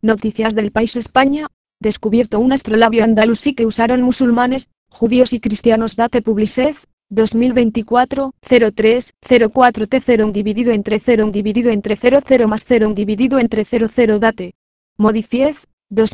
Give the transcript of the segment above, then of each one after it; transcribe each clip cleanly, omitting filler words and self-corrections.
Noticias del País España. Descubierto un astrolabio andalusí que usaron musulmanes, judíos y cristianos. Date Publicez, 2024, 03, 04 T01 dividido entre 0 dividido entre 00 más 0 dividido entre 00 Date. Modifiez,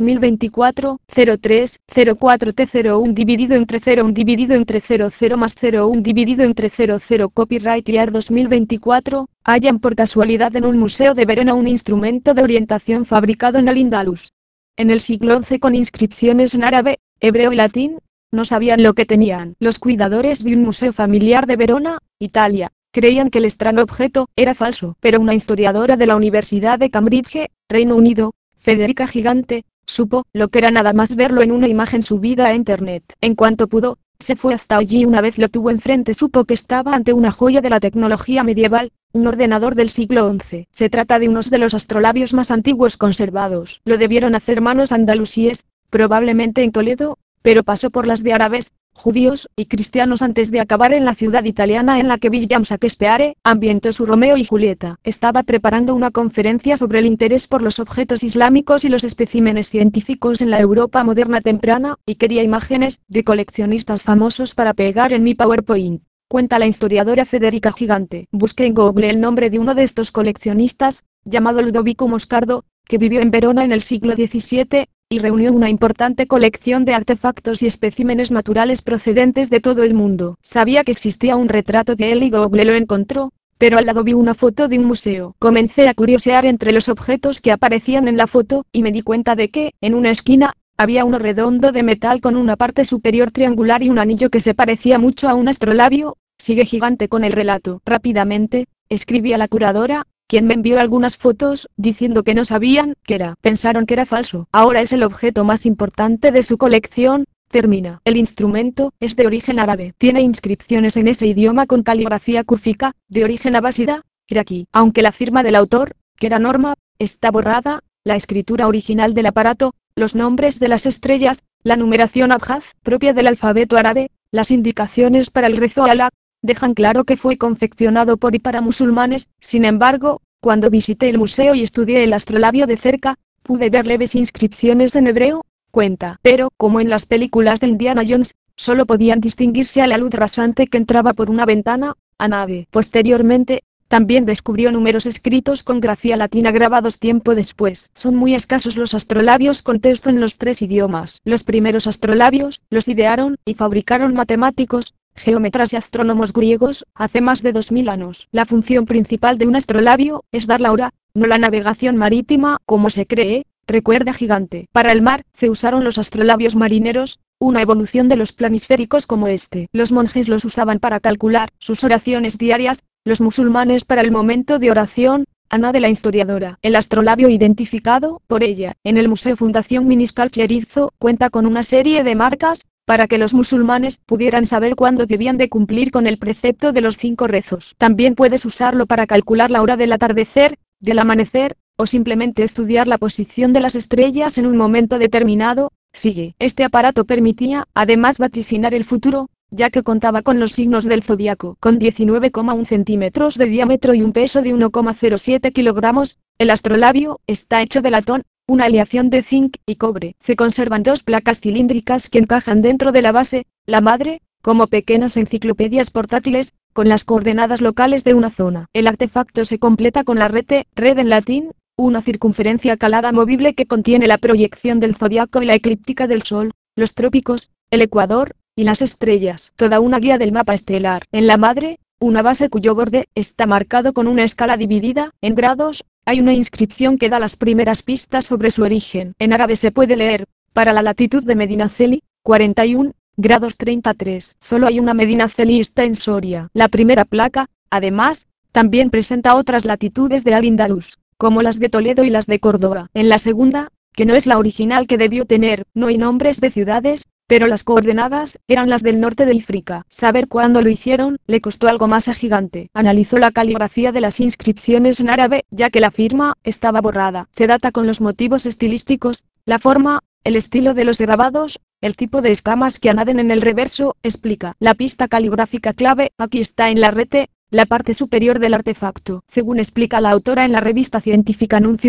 2024, 03, 04 T01 dividido entre 0 dividido entre 00 más 01 dividido entre 00 Copyright Year 2024, hallan por casualidad en un museo de Verona un instrumento de orientación fabricado en Al-Ándalus. En el siglo XI con inscripciones en árabe, hebreo y latín, no sabían lo que tenían. Los cuidadores de un museo familiar de Verona, Italia, creían que el extraño objeto era falso, pero una historiadora de la Universidad de Cambridge, Reino Unido, Federica Gigante, supo lo que era nada más verlo en una imagen subida a internet. En cuanto pudo, se fue hasta allí. Una vez lo tuvo enfrente supo que estaba ante una joya de la tecnología medieval, un ordenador del siglo XI. Se trata de uno de los astrolabios más antiguos conservados. Lo debieron hacer manos andalusíes, probablemente en Toledo, pero pasó por las de árabes, judíos y cristianos antes de acabar en la ciudad italiana en la que William Shakespeare ambientó su Romeo y Julieta. Estaba preparando una conferencia sobre el interés por los objetos islámicos y los especímenes científicos en la Europa moderna temprana, y quería imágenes de coleccionistas famosos para pegar en mi PowerPoint. Cuenta la historiadora Federica Gigante. Busqué en Google el nombre de uno de estos coleccionistas, llamado Ludovico Moscardo, que vivió en Verona en el siglo XVII, y reunió una importante colección de artefactos y especímenes naturales procedentes de todo el mundo. Sabía que existía un retrato de él y Google lo encontró, pero al lado vi una foto de un museo. Comencé a curiosear entre los objetos que aparecían en la foto, y me di cuenta de que, en una esquina, había uno redondo de metal con una parte superior triangular y un anillo que se parecía mucho a un astrolabio. Sigue Gigante con el relato. Rápidamente, escribí a la curadora, quien me envió algunas fotos, diciendo que no sabían qué era. Pensaron que era falso. Ahora es el objeto más importante de su colección. Termina. El instrumento es de origen árabe. Tiene inscripciones en ese idioma con caligrafía cúrfica, de origen abásida, iraquí. Aunque la firma del autor, que era Norma, está borrada, la escritura original del aparato, los nombres de las estrellas, la numeración abjad, propia del alfabeto árabe, las indicaciones para el rezo a Alá, dejan claro que fue confeccionado por y para musulmanes. Sin embargo, cuando visité el museo y estudié el astrolabio de cerca, pude ver leves inscripciones en hebreo. Cuenta, pero, como en las películas de Indiana Jones, solo podían distinguirse a la luz rasante que entraba por una ventana, a nadie. Posteriormente, también descubrió números escritos con grafía latina grabados tiempo después. Son muy escasos los astrolabios con texto en los tres idiomas. Los primeros astrolabios los idearon y fabricaron matemáticos, geómetras y astrónomos griegos, hace más de 2000 años. La función principal de un astrolabio es dar la hora, no la navegación marítima, como se cree. Recuerda Gigante. Para el mar, se usaron los astrolabios marineros, una evolución de los planisféricos como este. Los monjes los usaban para calcular sus oraciones diarias, los musulmanes para el momento de oración. Ana de la historiadora. El astrolabio identificado por ella en el Museo Fundación Miniscal Cherizo cuenta con una serie de marcas, para que los musulmanes pudieran saber cuándo debían de cumplir con el precepto de los 5 rezos. También puedes usarlo para calcular la hora del atardecer, del amanecer, o simplemente estudiar la posición de las estrellas en un momento determinado. Sigue. Este aparato permitía, además, vaticinar el futuro, ya que contaba con los signos del zodiaco. Con 19,1 centímetros de diámetro y un peso de 1,07 kilogramos, el astrolabio está hecho de latón, una aleación de zinc y cobre. Se conservan 2 placas cilíndricas que encajan dentro de la base, la madre, como pequeñas enciclopedias portátiles, con las coordenadas locales de una zona. El artefacto se completa con la rete, red en latín, una circunferencia calada movible que contiene la proyección del zodiaco y la eclíptica del Sol, los trópicos, el ecuador, y las estrellas. Toda una guía del mapa estelar. En la madre, una base cuyo borde está marcado con una escala dividida en grados. Hay una inscripción que da las primeras pistas sobre su origen. En árabe se puede leer, para la latitud de Medinaceli, 41 grados 33. Solo hay una Medinaceli, está en Soria. La primera placa, además, también presenta otras latitudes de Al-Ándalus, como las de Toledo y las de Córdoba. En la segunda, que no es la original que debió tener, no hay nombres de ciudades, pero las coordenadas eran las del norte de África. Saber cuándo lo hicieron le costó algo más a Gigante. Analizó la caligrafía de las inscripciones en árabe, ya que la firma estaba borrada. Se data con los motivos estilísticos, la forma, el estilo de los grabados, el tipo de escamas que añaden en el reverso. Explica. La pista caligráfica clave aquí está en la rete, la parte superior del artefacto. Según explica la autora en la revista científica Nuncius,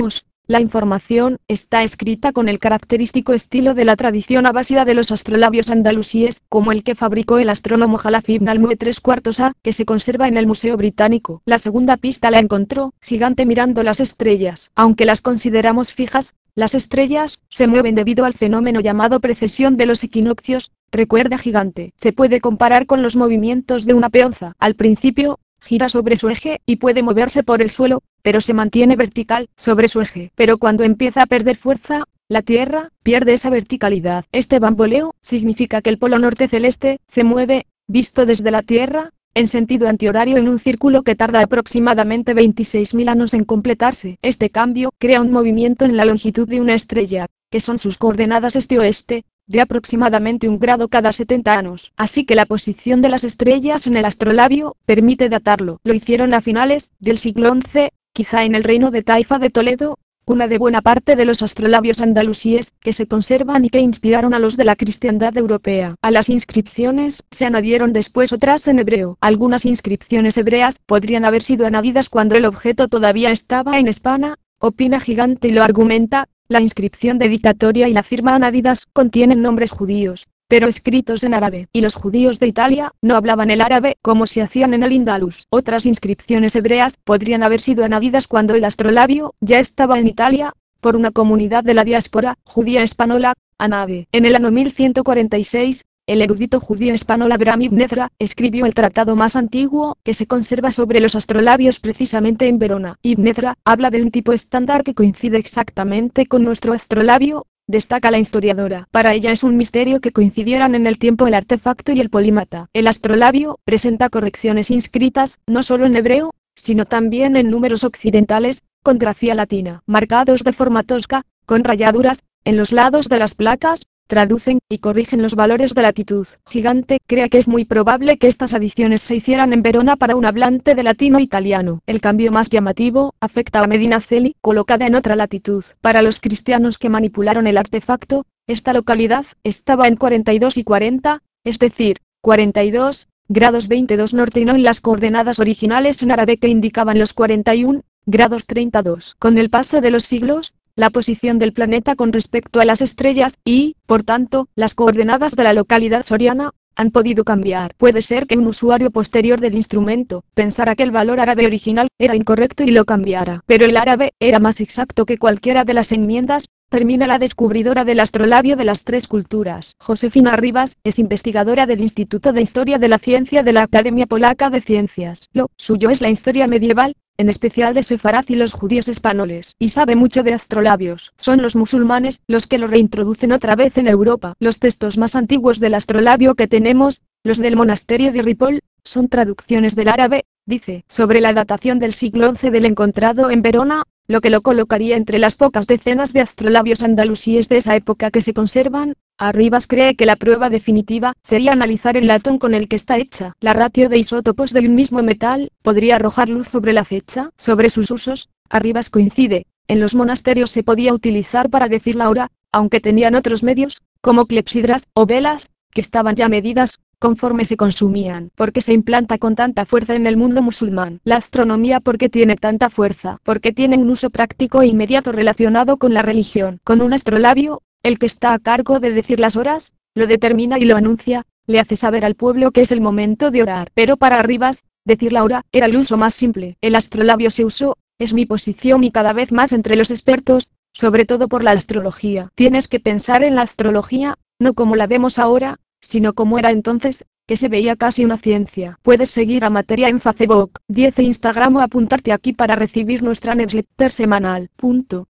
La información está escrita con el característico estilo de la tradición abásida de los astrolabios andalusíes, como el que fabricó el astrónomo Jalaf ibn al-Mu'e 3/4 que se conserva en el Museo Británico. La segunda pista la encontró Gigante mirando las estrellas. Aunque las consideramos fijas, las estrellas se mueven debido al fenómeno llamado precesión de los equinoccios. Recuerda Gigante. Se puede comparar con los movimientos de una peonza. Al principio, gira sobre su eje y puede moverse por el suelo, pero se mantiene vertical sobre su eje. Pero cuando empieza a perder fuerza, la Tierra pierde esa verticalidad. Este bamboleo significa que el polo norte celeste se mueve, visto desde la Tierra, en sentido antihorario en un círculo que tarda aproximadamente 26.000 años en completarse. Este cambio crea un movimiento en la longitud de una estrella, que son sus coordenadas este-oeste, de aproximadamente 1 grado cada 70 años. Así que la posición de las estrellas en el astrolabio permite datarlo. Lo hicieron a finales del siglo XI, quizá en el reino de Taifa de Toledo, cuna de buena parte de los astrolabios andalusíes que se conservan y que inspiraron a los de la cristiandad europea. A las inscripciones se añadieron después otras en hebreo. Algunas inscripciones hebreas podrían haber sido añadidas cuando el objeto todavía estaba en hispana, opina Gigante y lo argumenta. La inscripción dedicatoria y la firma añadidas contienen nombres judíos, pero escritos en árabe, y los judíos de Italia no hablaban el árabe como se hacían en el Indalus. Otras inscripciones hebreas podrían haber sido añadidas cuando el astrolabio ya estaba en Italia, por una comunidad de la diáspora judía española, Anade. En el año 1146, el erudito judío español Abraham ibn Ezra escribió el tratado más antiguo que se conserva sobre los astrolabios precisamente en Verona. Ibn Ezra habla de un tipo estándar que coincide exactamente con nuestro astrolabio, destaca la historiadora. Para ella es un misterio que coincidieran en el tiempo el artefacto y el polímata. El astrolabio presenta correcciones inscritas, no solo en hebreo, sino también en números occidentales, con grafía latina, marcados de forma tosca, con rayaduras, en los lados de las placas, traducen y corrigen los valores de latitud. Gigante cree que es muy probable que estas adiciones se hicieran en Verona para un hablante de latino-italiano. El cambio más llamativo afecta a Medinaceli, colocada en otra latitud. Para los cristianos que manipularon el artefacto, esta localidad estaba en 42 y 40, es decir, 42 grados 22 norte y no en las coordenadas originales en árabe que indicaban los 41 grados 32. Con el paso de los siglos, la posición del planeta con respecto a las estrellas y, por tanto, las coordenadas de la localidad soriana, han podido cambiar. Puede ser que un usuario posterior del instrumento pensara que el valor árabe original era incorrecto y lo cambiara. Pero el árabe era más exacto que cualquiera de las enmiendas. Termina la descubridora del astrolabio de las tres culturas. Josefina Rivas es investigadora del Instituto de Historia de la Ciencia de la Academia Polaca de Ciencias. Lo suyo es la historia medieval, en especial de Sefarad y los judíos españoles, y sabe mucho de astrolabios. Son los musulmanes los que lo reintroducen otra vez en Europa. Los textos más antiguos del astrolabio que tenemos, los del monasterio de Ripoll, son traducciones del árabe, dice, sobre la datación del siglo XI del encontrado en Verona, lo que lo colocaría entre las pocas decenas de astrolabios andalusíes de esa época que se conservan. Arribas cree que la prueba definitiva sería analizar el latón con el que está hecha. La ratio de isótopos de un mismo metal podría arrojar luz sobre la fecha, sobre sus usos. Arribas coincide, en los monasterios se podía utilizar para decir la hora, aunque tenían otros medios, como clepsidras o velas, que estaban ya medidas, conforme se consumían. ¿Por qué se implanta con tanta fuerza en el mundo musulmán? La astronomía, ¿por qué tiene tanta fuerza? Porque tiene un uso práctico e inmediato relacionado con la religión. Con un astrolabio, el que está a cargo de decir las horas, lo determina y lo anuncia, le hace saber al pueblo que es el momento de orar. Pero para Arribas, decir la hora era el uso más simple. El astrolabio se usó, es mi posición y cada vez más entre los expertos, sobre todo por la astrología. Tienes que pensar en la astrología, no como la vemos ahora, sino como era entonces, que se veía casi una ciencia. Puedes seguir a Materia en Facebook, 10 e Instagram o apuntarte aquí para recibir nuestra newsletter semanal.